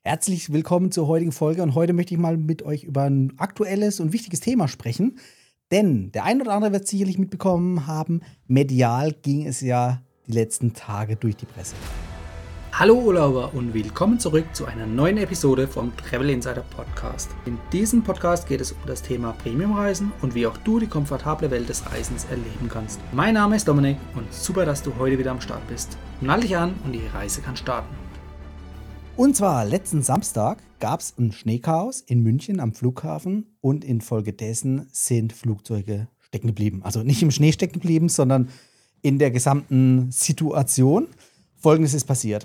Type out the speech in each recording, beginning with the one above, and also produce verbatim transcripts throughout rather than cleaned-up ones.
Herzlich willkommen zur heutigen Folge und heute möchte ich mal mit euch über ein aktuelles und wichtiges Thema sprechen, denn der ein oder andere wird es sicherlich mitbekommen haben, medial ging es ja die letzten Tage durch die Presse. Hallo Urlauber und willkommen zurück zu einer neuen Episode vom Travel Insider Podcast. In diesem Podcast geht es um das Thema Premiumreisen und wie auch du die komfortable Welt des Reisens erleben kannst. Mein Name ist Dominik und super, dass du heute wieder am Start bist. Nall dich an und die Reise kann starten. Und zwar letzten Samstag gab es ein Schneechaos in München am Flughafen und infolgedessen sind Flugzeuge stecken geblieben. Also nicht im Schnee stecken geblieben, sondern in der gesamten Situation. Folgendes ist passiert.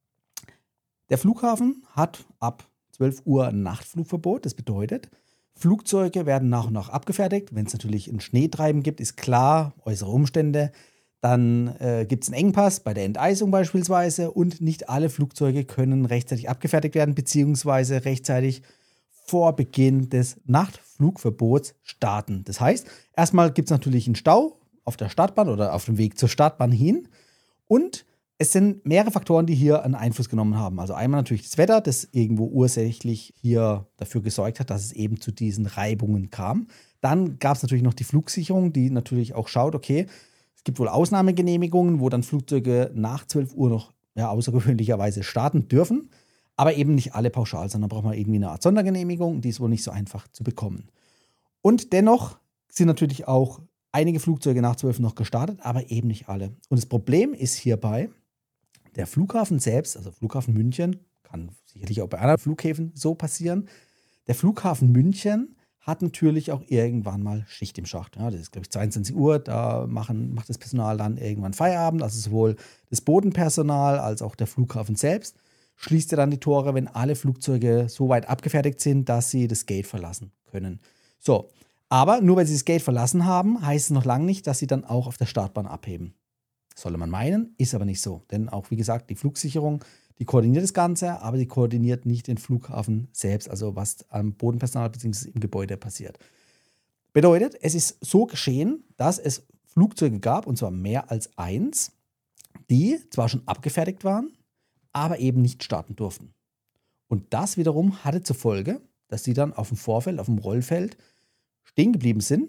Der Flughafen hat ab zwölf Uhr ein Nachtflugverbot. Das bedeutet, Flugzeuge werden nach und nach abgefertigt. Wenn es natürlich ein Schneetreiben gibt, ist klar, äußere Umstände. Dann äh, gibt es einen Engpass bei der Enteisung beispielsweise und nicht alle Flugzeuge können rechtzeitig abgefertigt werden, beziehungsweise rechtzeitig vor Beginn des Nachtflugverbots starten. Das heißt, erstmal gibt es natürlich einen Stau auf der Startbahn oder auf dem Weg zur Startbahn hin und es sind mehrere Faktoren, die hier einen Einfluss genommen haben. Also einmal natürlich das Wetter, das irgendwo ursächlich hier dafür gesorgt hat, dass es eben zu diesen Reibungen kam. Dann gab es natürlich noch die Flugsicherung, die natürlich auch schaut, okay, es gibt wohl Ausnahmegenehmigungen, wo dann Flugzeuge nach zwölf Uhr noch ja, außergewöhnlicherweise starten dürfen, aber eben nicht alle pauschal, sondern braucht man irgendwie eine Art Sondergenehmigung, die ist wohl nicht so einfach zu bekommen. Und dennoch sind natürlich auch einige Flugzeuge nach zwölf noch gestartet, aber eben nicht alle. Und das Problem ist hierbei, der Flughafen selbst, also Flughafen München, kann sicherlich auch bei anderen Flughäfen so passieren, der Flughafen München hat natürlich auch irgendwann mal Schicht im Schacht. Ja, das ist, glaube ich, zweiundzwanzig Uhr, da machen, macht das Personal dann irgendwann Feierabend, also sowohl das Bodenpersonal als auch der Flughafen selbst schließt ja dann die Tore, wenn alle Flugzeuge so weit abgefertigt sind, dass sie das Gate verlassen können. So, aber nur weil sie das Gate verlassen haben, heißt es noch lange nicht, dass sie dann auch auf der Startbahn abheben. Solle man meinen, ist aber nicht so. Denn auch, wie gesagt, die Flugsicherung, die koordiniert das Ganze, aber die koordiniert nicht den Flughafen selbst, also was am Bodenpersonal bzw. im Gebäude passiert. Bedeutet, es ist so geschehen, dass es Flugzeuge gab, und zwar mehr als eins, die zwar schon abgefertigt waren, aber eben nicht starten durften. Und das wiederum hatte zur Folge, dass sie dann auf dem Vorfeld, auf dem Rollfeld stehen geblieben sind,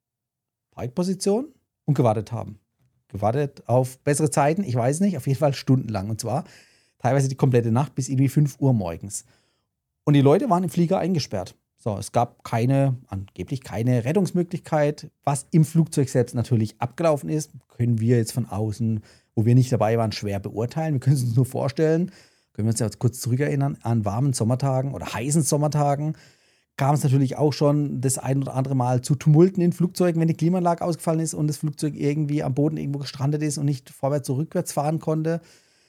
Parkposition und gewartet haben. Gewartet auf bessere Zeiten, ich weiß nicht, auf jeden Fall stundenlang. Und zwar teilweise die komplette Nacht bis irgendwie fünf Uhr morgens. Und die Leute waren im Flieger eingesperrt. So, es gab keine, angeblich keine Rettungsmöglichkeit. Was im Flugzeug selbst natürlich abgelaufen ist, können wir jetzt von außen, wo wir nicht dabei waren, schwer beurteilen. Wir können es uns nur vorstellen, können wir uns ja kurz zurückerinnern, an warmen Sommertagen oder heißen Sommertagen kam es natürlich auch schon das ein oder andere Mal zu Tumulten in Flugzeugen, wenn die Klimaanlage ausgefallen ist und das Flugzeug irgendwie am Boden irgendwo gestrandet ist und nicht vorwärts oder rückwärts fahren konnte.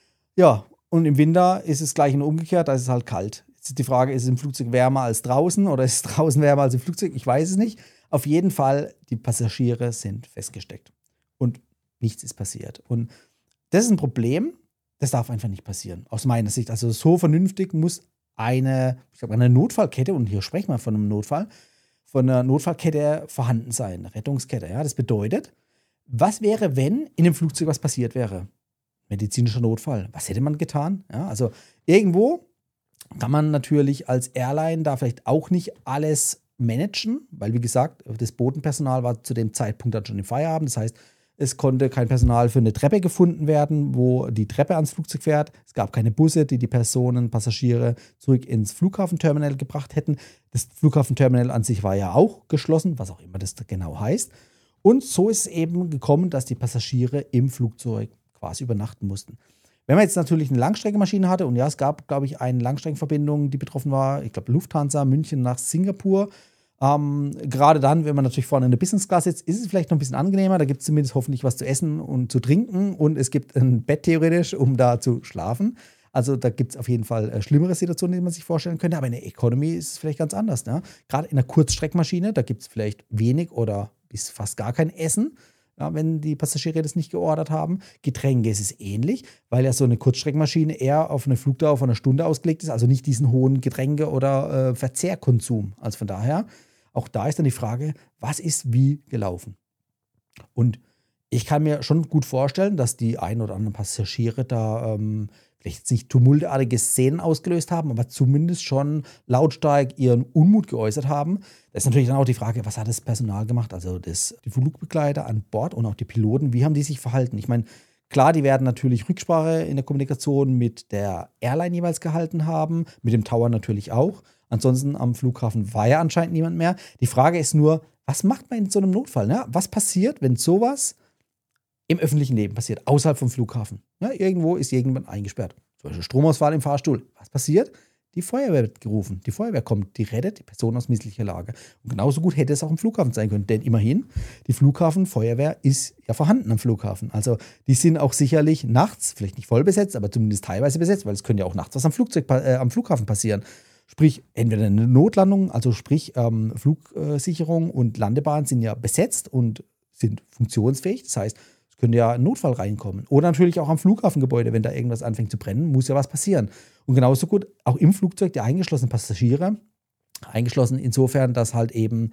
Ja, und im Winter ist es gleich nur umgekehrt, da ist es halt kalt. Jetzt ist die Frage, ist es im Flugzeug wärmer als draußen oder ist es draußen wärmer als im Flugzeug? Ich weiß es nicht. Auf jeden Fall, die Passagiere sind festgesteckt und nichts ist passiert. Und das ist ein Problem, das darf einfach nicht passieren, aus meiner Sicht. Also so vernünftig muss eine, ich glaube, eine Notfallkette, und hier sprechen wir von einem Notfall, von einer Notfallkette vorhanden sein, eine Rettungskette. Ja? Das bedeutet, was wäre, wenn in dem Flugzeug was passiert wäre? Medizinischer Notfall. Was hätte man getan? Ja, also irgendwo kann man natürlich als Airline da vielleicht auch nicht alles managen, weil, wie gesagt, das Bodenpersonal war zu dem Zeitpunkt dann schon im Feierabend. Das heißt, es konnte kein Personal für eine Treppe gefunden werden, wo die Treppe ans Flugzeug fährt. Es gab keine Busse, die die Personen, Passagiere zurück ins Flughafenterminal gebracht hätten. Das Flughafenterminal an sich war ja auch geschlossen, was auch immer das genau heißt. Und so ist es eben gekommen, dass die Passagiere im Flugzeug quasi übernachten mussten. Wenn man jetzt natürlich eine Langstreckenmaschine hatte, und ja, es gab, glaube ich, eine Langstreckenverbindung, die betroffen war, ich glaube Lufthansa, München nach Singapur. Ähm, gerade dann, wenn man natürlich vorne in der Business Class sitzt, ist es vielleicht noch ein bisschen angenehmer. Da gibt es zumindest hoffentlich was zu essen und zu trinken und es gibt ein Bett theoretisch, um da zu schlafen. Also da gibt es auf jeden Fall äh, schlimmere Situationen, die man sich vorstellen könnte. Aber in der Economy ist es vielleicht ganz anders. Ne? Gerade in einer Kurzstreckmaschine, da gibt es vielleicht wenig oder bis fast gar kein Essen, ja, wenn die Passagiere das nicht geordert haben. Getränke ist es ähnlich, weil ja so eine Kurzstreckmaschine eher auf eine Flugdauer von einer Stunde ausgelegt ist, also nicht diesen hohen Getränke- oder äh, Verzehrkonsum. Also von daher, auch da ist dann die Frage, was ist wie gelaufen? Und ich kann mir schon gut vorstellen, dass die ein oder anderen Passagiere da ähm, vielleicht jetzt nicht tumultartige Szenen ausgelöst haben, aber zumindest schon lautstark ihren Unmut geäußert haben. Da ist natürlich dann auch die Frage, was hat das Personal gemacht? Also das, die Flugbegleiter an Bord und auch die Piloten, wie haben die sich verhalten? Ich meine, klar, die werden natürlich Rücksprache in der Kommunikation mit der Airline jeweils gehalten haben, mit dem Tower natürlich auch. Ansonsten am Flughafen war ja anscheinend niemand mehr. Die Frage ist nur, was macht man in so einem Notfall? Ne? Was passiert, wenn sowas im öffentlichen Leben passiert, außerhalb vom Flughafen? Ja, irgendwo ist irgendjemand eingesperrt. Zum Beispiel Stromausfall im Fahrstuhl. Was passiert? Die Feuerwehr wird gerufen. Die Feuerwehr kommt, die rettet die Person aus misslicher Lage. Und genauso gut hätte es auch im Flughafen sein können. Denn immerhin, die Flughafenfeuerwehr ist ja vorhanden am Flughafen. Also die sind auch sicherlich nachts, vielleicht nicht voll besetzt, aber zumindest teilweise besetzt, weil es könnte ja auch nachts was am, Flugzeug, äh, am Flughafen passieren. Sprich, entweder eine Notlandung, also sprich ähm, Flugsicherung und Landebahn sind ja besetzt und sind funktionsfähig. Das heißt, es könnte ja ein Notfall reinkommen. Oder natürlich auch am Flughafengebäude, wenn da irgendwas anfängt zu brennen, muss ja was passieren. Und genauso gut auch im Flugzeug die eingeschlossenen Passagiere, eingeschlossen insofern, dass halt eben,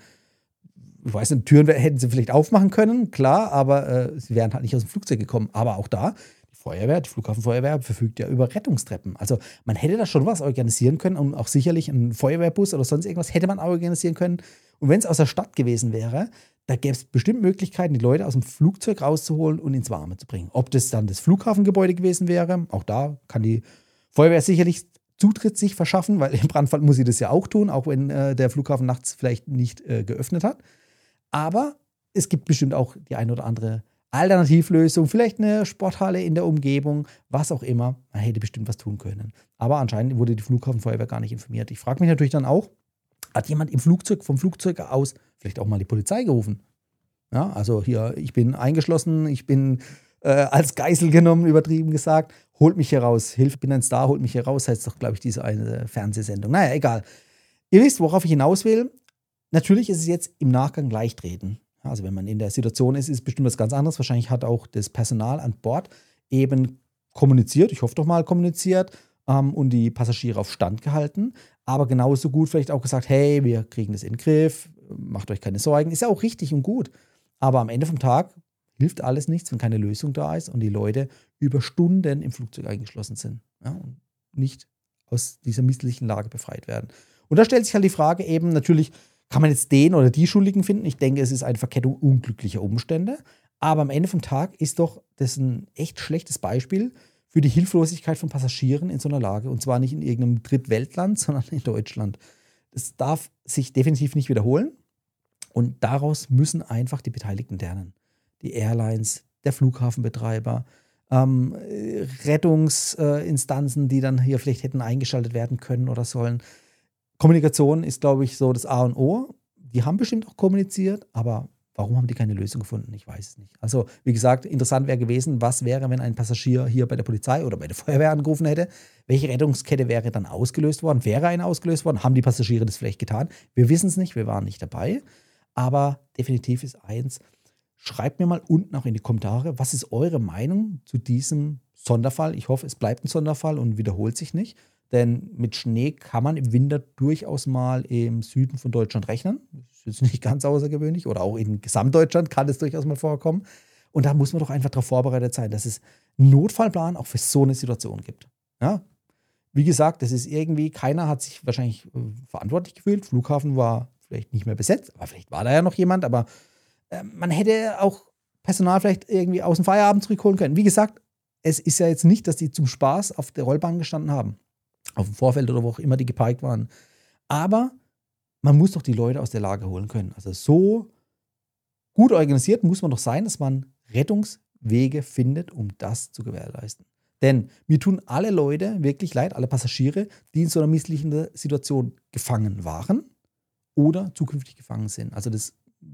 ich weiß nicht, Türen hätten sie vielleicht aufmachen können, klar, aber äh, sie wären halt nicht aus dem Flugzeug gekommen. Aber auch da, die Feuerwehr, die Flughafenfeuerwehr verfügt ja über Rettungstreppen. Also man hätte da schon was organisieren können und auch sicherlich einen Feuerwehrbus oder sonst irgendwas hätte man organisieren können. Und wenn es aus der Stadt gewesen wäre, da gäbe es bestimmt Möglichkeiten, die Leute aus dem Flugzeug rauszuholen und ins Warme zu bringen. Ob das dann das Flughafengebäude gewesen wäre, auch da kann die Feuerwehr sicherlich Zutritt sich verschaffen, weil im Brandfall muss sie das ja auch tun, auch wenn äh, der Flughafen nachts vielleicht nicht äh, geöffnet hat. Aber es gibt bestimmt auch die ein oder andere Alternativlösung, vielleicht eine Sporthalle in der Umgebung, was auch immer. Man hätte bestimmt was tun können. Aber anscheinend wurde die Flughafenfeuerwehr gar nicht informiert. Ich frage mich natürlich dann auch, hat jemand im Flugzeug, vom Flugzeug aus vielleicht auch mal die Polizei gerufen? Ja, also hier, ich bin eingeschlossen, ich bin äh, als Geisel genommen, übertrieben gesagt. Holt mich hier raus, Hilfe, bin ein Star, holt mich hier raus, heißt doch, glaube ich, diese eine Fernsehsendung. Naja, egal. Ihr wisst, worauf ich hinaus will. Natürlich ist es jetzt im Nachgang Leichtreden. Also wenn man in der Situation ist, ist bestimmt was ganz anderes. Wahrscheinlich hat auch das Personal an Bord eben kommuniziert, ich hoffe doch mal kommuniziert, ähm, und die Passagiere auf Stand gehalten. Aber genauso gut vielleicht auch gesagt, hey, wir kriegen das in den Griff, macht euch keine Sorgen. Ist ja auch richtig und gut. Aber am Ende vom Tag hilft alles nichts, wenn keine Lösung da ist und die Leute über Stunden im Flugzeug eingeschlossen sind, ja, und nicht aus dieser misslichen Lage befreit werden. Und da stellt sich halt die Frage eben, natürlich kann man jetzt den oder die Schuldigen finden. Ich denke, es ist eine Verkettung unglücklicher Umstände. Aber am Ende vom Tag ist doch das ein echt schlechtes Beispiel für die Hilflosigkeit von Passagieren in so einer Lage. Und zwar nicht in irgendeinem Drittweltland, sondern in Deutschland. Das darf sich definitiv nicht wiederholen. Und daraus müssen einfach die Beteiligten lernen. Die Airlines, der Flughafenbetreiber, ähm, Rettungsinstanzen, die dann hier vielleicht hätten eingeschaltet werden können oder sollen. Kommunikation ist, glaube ich, so das A und O. Die haben bestimmt auch kommuniziert, aber warum haben die keine Lösung gefunden? Ich weiß es nicht. Also, wie gesagt, interessant wäre gewesen, was wäre, wenn ein Passagier hier bei der Polizei oder bei der Feuerwehr angerufen hätte? Welche Rettungskette wäre dann ausgelöst worden? Wäre eine ausgelöst worden? Haben die Passagiere das vielleicht getan? Wir wissen es nicht, wir waren nicht dabei. Aber definitiv ist eins, schreibt mir mal unten auch in die Kommentare, was ist eure Meinung zu diesem Sonderfall? Ich hoffe, es bleibt ein Sonderfall und wiederholt sich nicht. Denn mit Schnee kann man im Winter durchaus mal im Süden von Deutschland rechnen. Das ist jetzt nicht ganz außergewöhnlich. Oder auch in Gesamtdeutschland kann es durchaus mal vorkommen. Und da muss man doch einfach darauf vorbereitet sein, dass es einen Notfallplan auch für so eine Situation gibt. Ja? Wie gesagt, das ist irgendwie, keiner hat sich wahrscheinlich äh, verantwortlich gefühlt. Flughafen war vielleicht nicht mehr besetzt, aber vielleicht war da ja noch jemand. Aber äh, man hätte auch Personal vielleicht irgendwie aus dem Feierabend zurückholen können. Wie gesagt, es ist ja jetzt nicht, dass die zum Spaß auf der Rollbahn gestanden haben. Auf dem Vorfeld oder wo auch immer die geparkt waren. Aber man muss doch die Leute aus der Lage holen können. Also so gut organisiert muss man doch sein, dass man Rettungswege findet, um das zu gewährleisten. Denn mir tun alle Leute wirklich leid, alle Passagiere, die in so einer misslichen Situation gefangen waren oder zukünftig gefangen sind. Also das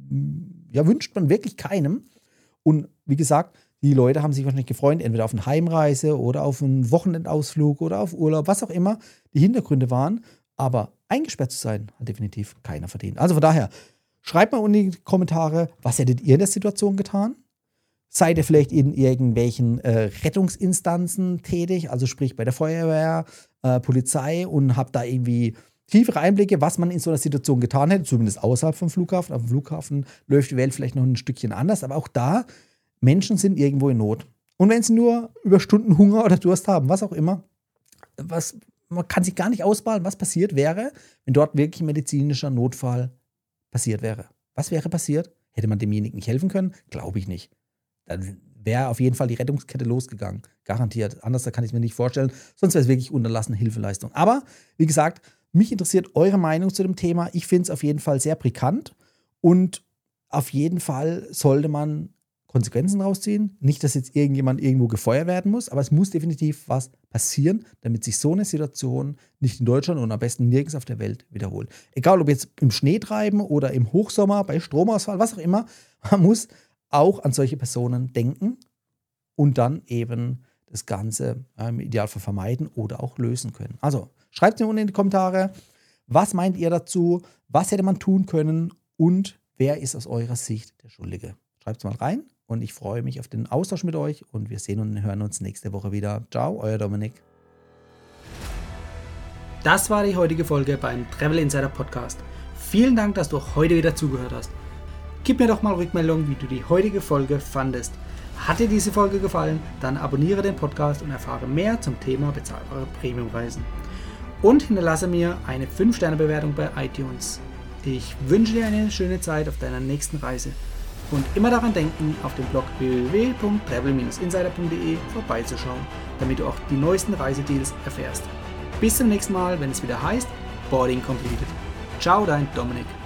ja, wünscht man wirklich keinem. Und wie gesagt, die Leute haben sich wahrscheinlich gefreut, entweder auf eine Heimreise oder auf einen Wochenendausflug oder auf Urlaub, was auch immer die Hintergründe waren. Aber eingesperrt zu sein, hat definitiv keiner verdient. Also von daher, schreibt mal unten in die Kommentare, was hättet ihr in der Situation getan? Seid ihr vielleicht in irgendwelchen äh, Rettungsinstanzen tätig, also sprich bei der Feuerwehr, äh, Polizei, und habt da irgendwie tiefere Einblicke, was man in so einer Situation getan hätte, zumindest außerhalb vom Flughafen. Auf dem Flughafen läuft die Welt vielleicht noch ein Stückchen anders, aber auch da, Menschen sind irgendwo in Not. Und wenn sie nur über Stunden Hunger oder Durst haben, was auch immer, was, man kann sich gar nicht ausmalen, was passiert wäre, wenn dort wirklich ein medizinischer Notfall passiert wäre. Was wäre passiert? Hätte man demjenigen nicht helfen können? Glaube ich nicht. Dann wäre auf jeden Fall die Rettungskette losgegangen. Garantiert. Anders kann ich es mir nicht vorstellen. Sonst wäre es wirklich unterlassene Hilfeleistung. Aber, wie gesagt, mich interessiert eure Meinung zu dem Thema. Ich finde es auf jeden Fall sehr brisant. Und auf jeden Fall sollte man Konsequenzen rausziehen. Nicht, dass jetzt irgendjemand irgendwo gefeuert werden muss, aber es muss definitiv was passieren, damit sich so eine Situation nicht in Deutschland und am besten nirgends auf der Welt wiederholt. Egal, ob jetzt im Schnee treiben oder im Hochsommer, bei Stromausfall, was auch immer, man muss auch an solche Personen denken und dann eben das Ganze im Idealfall vermeiden oder auch lösen können. Also, schreibt mir unten in die Kommentare, was meint ihr dazu, was hätte man tun können und wer ist aus eurer Sicht der Schuldige? Schreibt es mal rein. Und ich freue mich auf den Austausch mit euch und wir sehen und hören uns nächste Woche wieder. Ciao, euer Dominik. Das war die heutige Folge beim Travel Insider Podcast. Vielen Dank, dass du heute wieder zugehört hast. Gib mir doch mal Rückmeldung, wie du die heutige Folge fandest. Hat dir diese Folge gefallen? Dann abonniere den Podcast und erfahre mehr zum Thema bezahlbare Premiumreisen. Und hinterlasse mir eine fünf Sterne Bewertung bei iTunes. Ich wünsche dir eine schöne Zeit auf deiner nächsten Reise. Und immer daran denken, auf dem Blog w w w punkt travel Bindestrich insider punkt de vorbeizuschauen, damit du auch die neuesten Reisedeals erfährst. Bis zum nächsten Mal, wenn es wieder heißt Boarding Completed. Ciao, dein Dominik.